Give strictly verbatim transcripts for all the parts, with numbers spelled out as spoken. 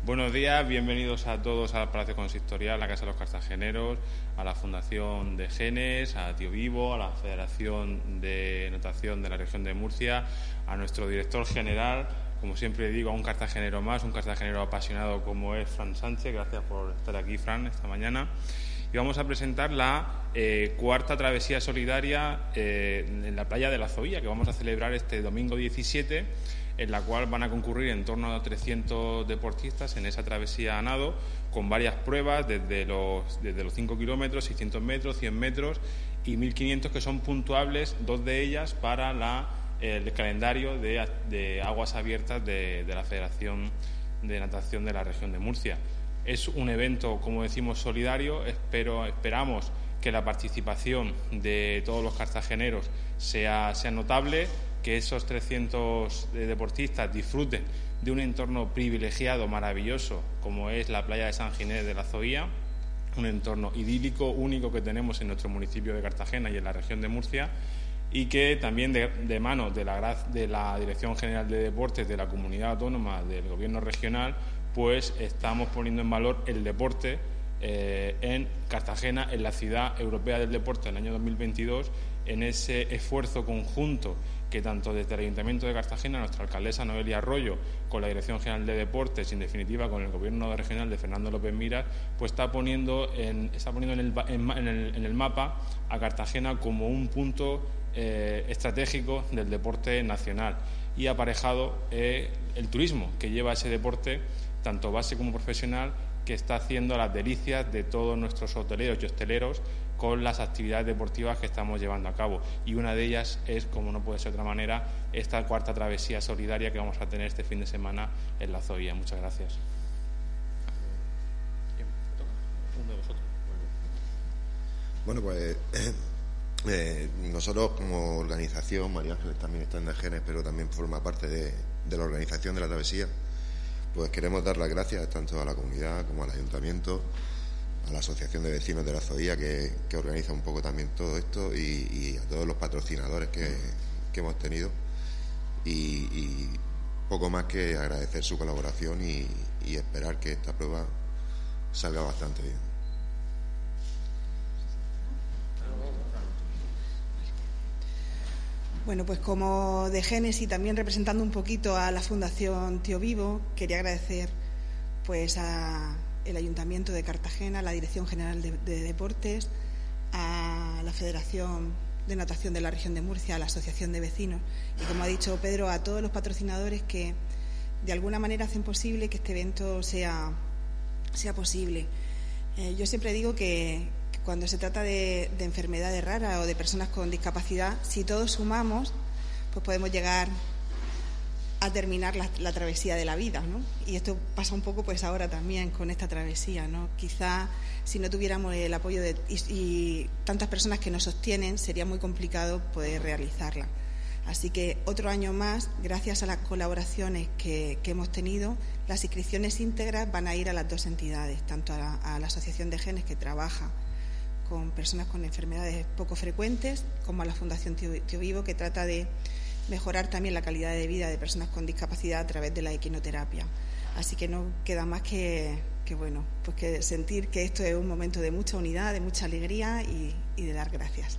Buenos días, bienvenidos a todos al Palacio Consistorial, a la Casa de los Cartageneros, a la Fundación de Genes, a Tío Vivo, a la Federación de Natación de la Región de Murcia, a nuestro director general, como siempre digo, a un cartagenero más, un cartagenero apasionado como es Fran Sánchez. Gracias por estar aquí, Fran, esta mañana. Y vamos a presentar la eh, cuarta travesía solidaria eh, en la playa de la Zoía, que vamos a celebrar este domingo diecisiete, en la cual van a concurrir en torno a trescientos deportistas en esa travesía a nado, con varias pruebas desde los, desde los cinco kilómetros, seiscientos metros, cien metros y mil quinientos, que son puntuables, dos de ellas para la, el calendario de, de aguas abiertas de, de la Federación de Natación de la Región de Murcia. Es un evento, como decimos, solidario. Espero, esperamos que la participación de todos los cartageneros sea, sea notable, que esos trescientos deportistas disfruten de un entorno privilegiado, maravilloso, como es la playa de San Ginés de la Zoía, un entorno idílico, único que tenemos en nuestro municipio de Cartagena y en la región de Murcia, y que también de, de mano de la, de la Dirección General de Deportes de la Comunidad Autónoma del Gobierno Regional, pues estamos poniendo en valor el deporte eh, en Cartagena, en la Ciudad Europea del Deporte en el año dos mil veintidós, en ese esfuerzo conjunto que tanto desde el Ayuntamiento de Cartagena, nuestra alcaldesa Noelia Arroyo, con la Dirección General de Deportes y en definitiva con el Gobierno regional de Fernando López Miras, pues está poniendo en, está poniendo en el, en, en, el, en el mapa a Cartagena como un punto eh, estratégico del deporte nacional, y aparejado eh, el turismo que lleva ese deporte, tanto base como profesional, que está haciendo las delicias de todos nuestros hoteleros y hosteleros con las actividades deportivas que estamos llevando a cabo. Y una de ellas es, como no puede ser de otra manera, esta cuarta travesía solidaria que vamos a tener este fin de semana en la Zoía. Muchas gracias. Bueno, pues eh, nosotros como organización, María Ángeles también está en Genes, pero también forma parte de, de la organización de la travesía, pues queremos dar las gracias tanto a la comunidad como al ayuntamiento, a la Asociación de Vecinos de la Zoía, que, que organiza un poco también todo esto, y, y a todos los patrocinadores que, que hemos tenido, y, y poco más que agradecer su colaboración y, y esperar que esta prueba salga bastante bien. Bueno, pues como de Genes y también representando un poquito a la Fundación Tío Vivo, quería agradecer pues a el Ayuntamiento de Cartagena, a la Dirección General de, de Deportes, a la Federación de Natación de la Región de Murcia, a la Asociación de Vecinos y, como ha dicho Pedro, a todos los patrocinadores que de alguna manera hacen posible que este evento sea, sea posible. Eh, yo siempre digo que, que cuando se trata de, de enfermedades raras o de personas con discapacidad, si todos sumamos, pues podemos llegar a terminar la, la travesía de la vida, ¿no? Y esto pasa un poco pues ahora también con esta travesía, ¿no? Quizá si no tuviéramos el apoyo de y, y tantas personas que nos sostienen, sería muy complicado poder realizarla. Así que otro año más, gracias a las colaboraciones que, que hemos tenido, las inscripciones íntegras van a ir a las dos entidades, tanto a la, a la Asociación de Genes, que trabaja con personas con enfermedades poco frecuentes, como a la Fundación Tío, Tío Vivo, que trata de mejorar también la calidad de vida de personas con discapacidad a través de la equinoterapia. Así que no queda más que, que bueno, pues que sentir que esto es un momento de mucha unidad, de mucha alegría y, y de dar gracias.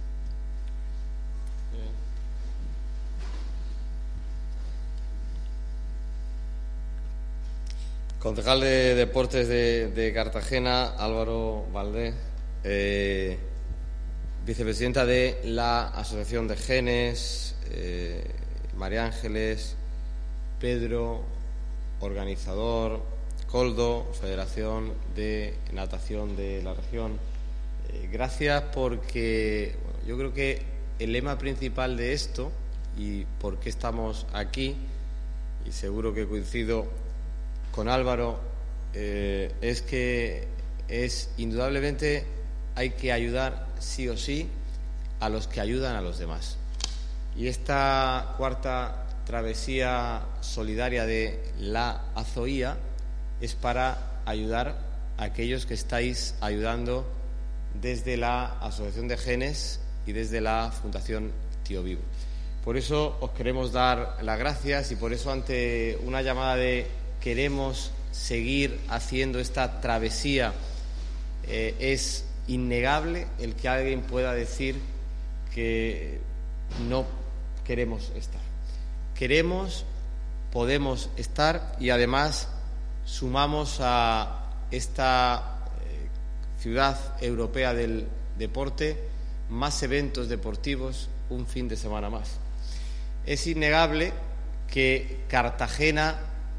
Concejal de Deportes de, de Cartagena, Álvaro Valdés, eh, vicepresidenta de la Asociación de Genes, eh, María Ángeles, Pedro, organizador, Coldo, Federación de Natación de la Región. Eh, gracias porque bueno, yo creo que el lema principal de esto y por qué estamos aquí, y seguro que coincido con Álvaro, eh, es que es indudablemente hay que ayudar sí o sí a los que ayudan a los demás. Y esta cuarta travesía solidaria de la Zoía es para ayudar a aquellos que estáis ayudando desde la Asociación de Genes y desde la Fundación Tío Vivo. Por eso os queremos dar las gracias y por eso, ante una llamada de queremos seguir haciendo esta travesía. Eh, es innegable el que alguien pueda decir que no queremos estar. Queremos, podemos estar, y además sumamos a esta eh, ciudad europea del deporte más eventos deportivos un fin de semana más. Es innegable que Cartagena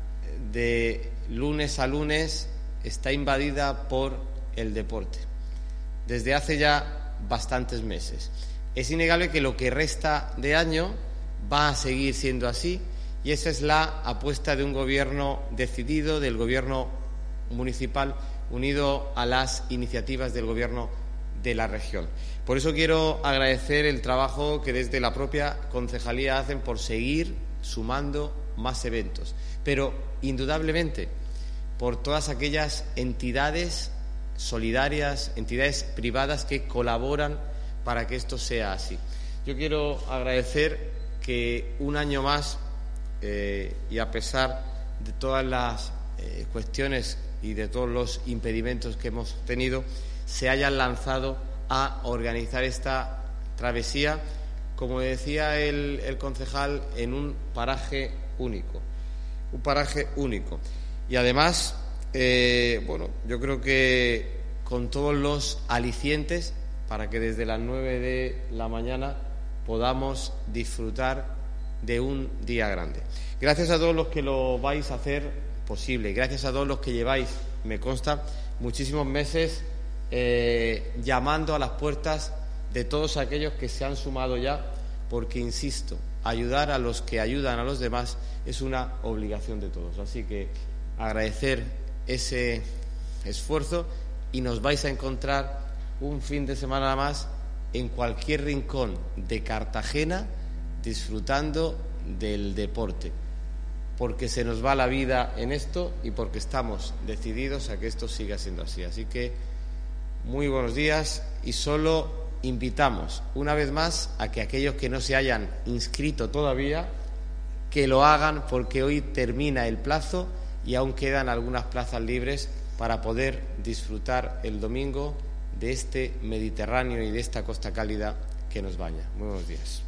de lunes a lunes está invadida por el deporte desde hace ya bastantes meses. Es innegable que lo que resta de año va a seguir siendo así, y esa es la apuesta de un gobierno decidido, del gobierno municipal, unido a las iniciativas del gobierno de la región. Por eso quiero agradecer el trabajo que desde la propia concejalía hacen por seguir sumando más eventos, pero indudablemente por todas aquellas entidades solidarias, entidades privadas que colaboran para que esto sea así. Yo quiero agradecer que un año más, eh, y a pesar de todas las eh, cuestiones y de todos los impedimentos que hemos tenido, se hayan lanzado a organizar esta travesía, como decía el, el concejal, en un paraje único, un paraje único. Y además, eh, bueno, yo creo que con todos los alicientes para que desde las nueve de la mañana podamos disfrutar de un día grande. Gracias a todos los que lo vais a hacer posible, gracias a todos los que lleváis, me consta, muchísimos meses eh, llamando a las puertas de todos aquellos que se han sumado ya, porque, insisto, ayudar a los que ayudan a los demás es una obligación de todos. Así que agradecer ese esfuerzo, y nos vais a encontrar un fin de semana más en cualquier rincón de Cartagena disfrutando del deporte, porque se nos va la vida en esto y porque estamos decididos a que esto siga siendo así. Así que muy buenos días, y solo invitamos una vez más a que aquellos que no se hayan inscrito todavía, que lo hagan, porque hoy termina el plazo y aún quedan algunas plazas libres para poder disfrutar el domingo de este Mediterráneo y de esta costa cálida que nos baña. Muy buenos días.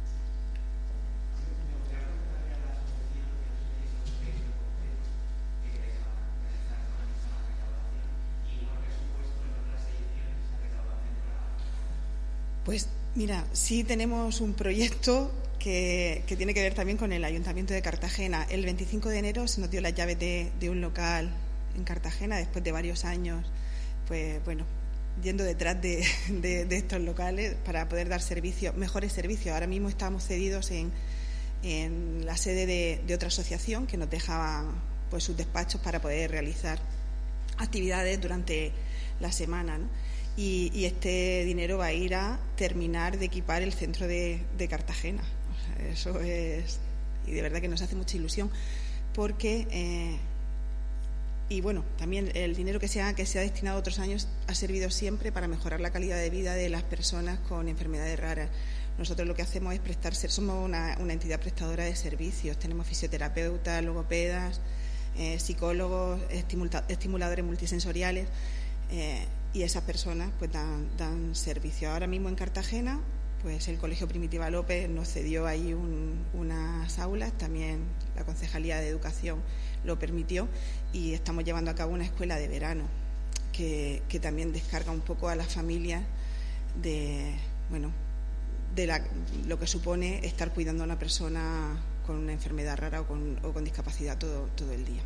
Pues mira, sí tenemos un proyecto que, que tiene que ver también con el Ayuntamiento de Cartagena. El veinticinco de enero se nos dio las llaves de, de un local en Cartagena, después de varios años, pues bueno, yendo detrás de, de, de estos locales para poder dar servicios, mejores servicios. Ahora mismo estamos cedidos en, en la sede de, de otra asociación que nos dejaba pues sus despachos para poder realizar actividades durante la semana, ¿no? Y, y este dinero va a ir a terminar de equipar el centro de, de Cartagena. O sea, eso es, y de verdad que nos hace mucha ilusión, porque eh, y bueno, también el dinero que se ha, que se ha destinado a otros años ha servido siempre para mejorar la calidad de vida de las personas con enfermedades raras. Nosotros lo que hacemos es prestar, somos una, una entidad prestadora de servicios, tenemos fisioterapeutas, logopedas, eh, psicólogos, estimula, estimuladores multisensoriales, eh, y esas personas pues dan, dan servicio. Ahora mismo en Cartagena, pues el Colegio Primitiva López nos cedió ahí un, unas aulas, también la Concejalía de Educación lo permitió, y estamos llevando a cabo una escuela de verano que, que también descarga un poco a las familias de, bueno, de la, lo que supone estar cuidando a una persona con una enfermedad rara o con, o con discapacidad todo, todo el día.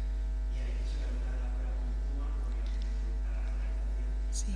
Sí.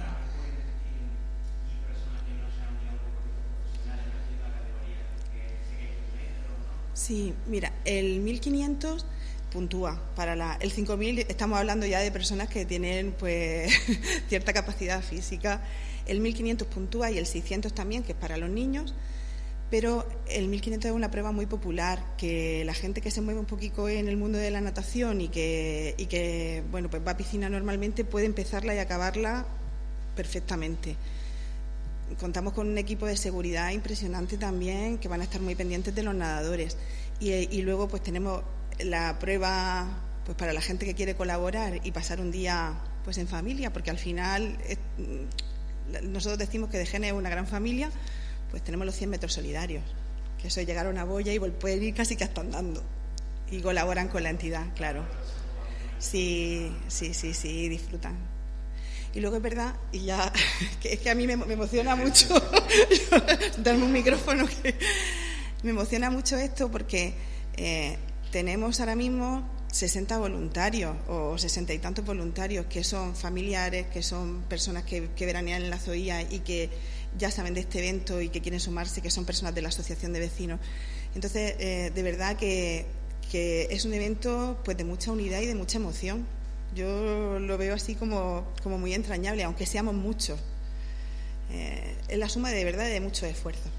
Sí, mira, el mil quinientos puntúa para la, el cinco mil estamos hablando ya de personas que tienen pues cierta capacidad física. El mil quinientos puntúa, y el seiscientos también, que es para los niños, pero el mil quinientos es una prueba muy popular, que la gente que se mueve un poquito en el mundo de la natación y que, y que bueno, pues va a piscina normalmente, puede empezarla y acabarla perfectamente. Contamos con un equipo de seguridad impresionante también, que van a estar muy pendientes de los nadadores, y, y luego pues tenemos la prueba pues para la gente que quiere colaborar y pasar un día pues en familia, porque al final es, nosotros decimos que de Genes es una gran familia, pues tenemos los cien metros solidarios, que eso es llegar a una boya y pueden ir casi que hasta andando, y colaboran con la entidad, claro. Sí, sí, sí, sí, disfrutan. Y luego es verdad, y ya, que es que a mí me, me emociona mucho, darme un micrófono, que me emociona mucho esto porque eh, tenemos ahora mismo sesenta voluntarios o sesenta y tantos voluntarios que son familiares, que son personas que, que veranean en la Zoía y que ya saben de este evento y que quieren sumarse, que son personas de la asociación de vecinos. Entonces, eh, de verdad que, que es un evento pues de mucha unidad y de mucha emoción. Yo lo veo así como, como muy entrañable, aunque seamos muchos. Eh, es la suma de verdad de mucho esfuerzo.